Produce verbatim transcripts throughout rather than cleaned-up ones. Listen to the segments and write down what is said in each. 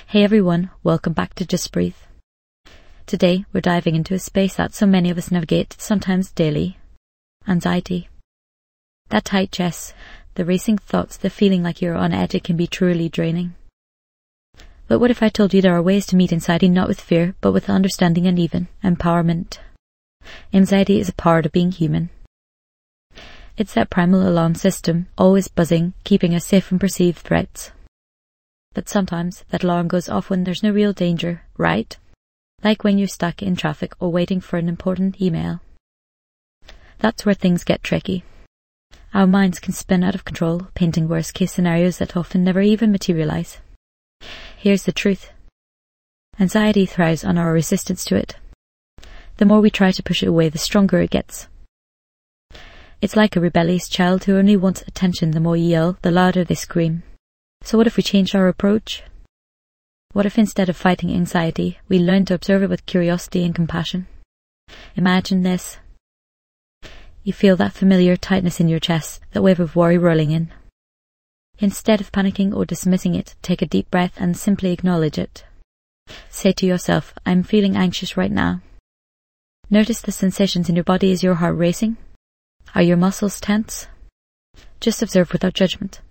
Hey everyone, welcome back to Just Breathe. Today we're diving into a space that so many of us navigate, sometimes daily. Anxiety. That tight chest, the racing thoughts, the feeling like you're on edge, it can be truly draining. But what if I told you there are ways to meet anxiety not with fear, but with understanding and even empowerment? Anxiety is a part of being human. It's that primal alarm system, always buzzing, keeping us safe from perceived threats. But sometimes that alarm goes off when there's no real danger, right? Like when you're stuck in traffic or waiting for an important email. That's where things get tricky. Our minds can spin out of control, painting worst-case scenarios that often never even materialize. Here's the truth. Anxiety thrives on our resistance to it. The more we try to push it away, the stronger it gets. It's like a rebellious child who only wants attention. The more you yell, the louder they scream. So what if we changed our approach? What if instead of fighting anxiety, we learned to observe it with curiosity and compassion? Imagine this. You feel that familiar tightness in your chest, that wave of worry rolling in. Instead of panicking or dismissing it, take a deep breath and simply acknowledge it. Say to yourself, I'm feeling anxious right now. Notice the sensations in your body. Is your heart racing? Are your muscles tense? Just observe without judgment.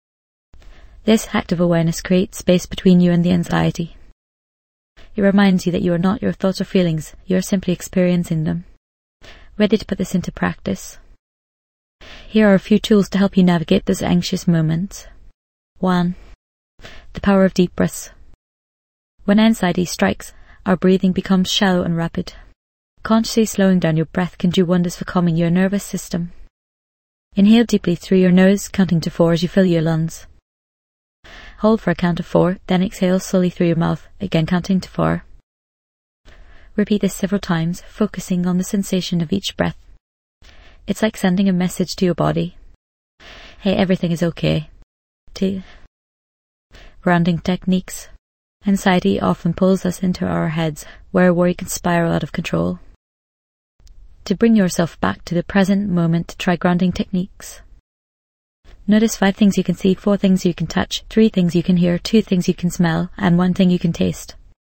This act of awareness creates space between you and the anxiety. It reminds you that you are not your thoughts or feelings, you are simply experiencing them. Ready to put this into practice? Here are a few tools to help you navigate those anxious moments. one. The power of deep breaths. When anxiety strikes, our breathing becomes shallow and rapid. Consciously slowing down your breath can do wonders for calming your nervous system. Inhale deeply through your nose, counting to four as you fill your lungs. Hold for a count of four, then exhale slowly through your mouth, again counting to four. Repeat this several times, focusing on the sensation of each breath. It's like sending a message to your body. Hey, everything is okay. two. Grounding techniques. Anxiety often pulls us into our heads, where worry can spiral out of control. To bring yourself back to the present moment, try grounding techniques. Notice five things you can see, four things you can touch, three things you can hear, two things you can smell, and one thing you can taste.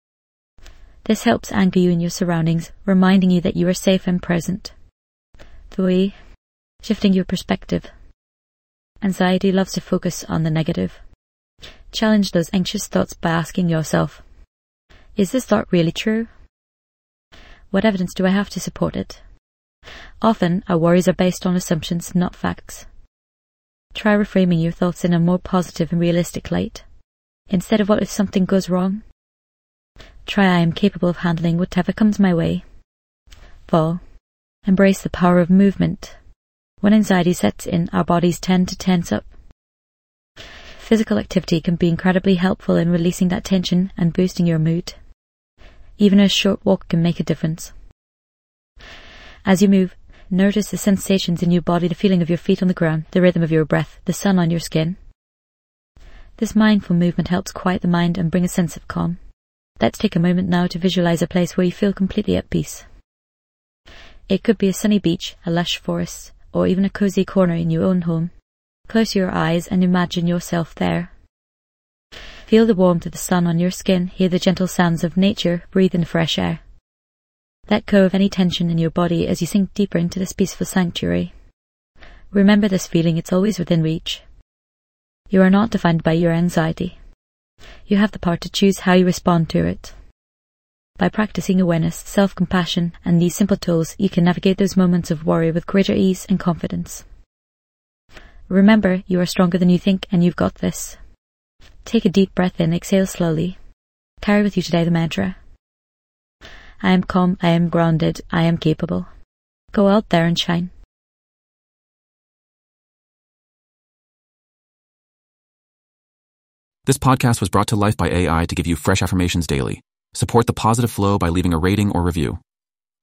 This helps anchor you in your surroundings, reminding you that you are safe and present. three. Shifting your perspective. Anxiety loves to focus on the negative. Challenge those anxious thoughts by asking yourself, is this thought really true? What evidence do I have to support it? Often, our worries are based on assumptions, not facts. Try reframing your thoughts in a more positive and realistic light. Instead of what if something goes wrong? Try I am capable of handling whatever comes my way. four. Embrace the power of movement. When anxiety sets in, our bodies tend to tense up. Physical activity can be incredibly helpful in releasing that tension and boosting your mood. Even a short walk can make a difference. As you move, notice the sensations in your body, the feeling of your feet on the ground, the rhythm of your breath, the sun on your skin. This mindful movement helps quiet the mind and bring a sense of calm. Let's take a moment now to visualize a place where you feel completely at peace. It could be a sunny beach, a lush forest, or even a cozy corner in your own home. Close your eyes and imagine yourself there. Feel the warmth of the sun on your skin, hear the gentle sounds of nature, breathe in the fresh air. Let go of any tension in your body as you sink deeper into this peaceful sanctuary. Remember this feeling, it's always within reach. You are not defined by your anxiety. You have the power to choose how you respond to it. By practicing awareness, self-compassion, and these simple tools, you can navigate those moments of worry with greater ease and confidence. Remember, you are stronger than you think, and you've got this. Take a deep breath in, exhale slowly. Carry with you today the mantra. I am calm, I am grounded, I am capable. Go out there and shine. This podcast was brought to life by A I to give you fresh affirmations daily. Support the positive flow by leaving a rating or review.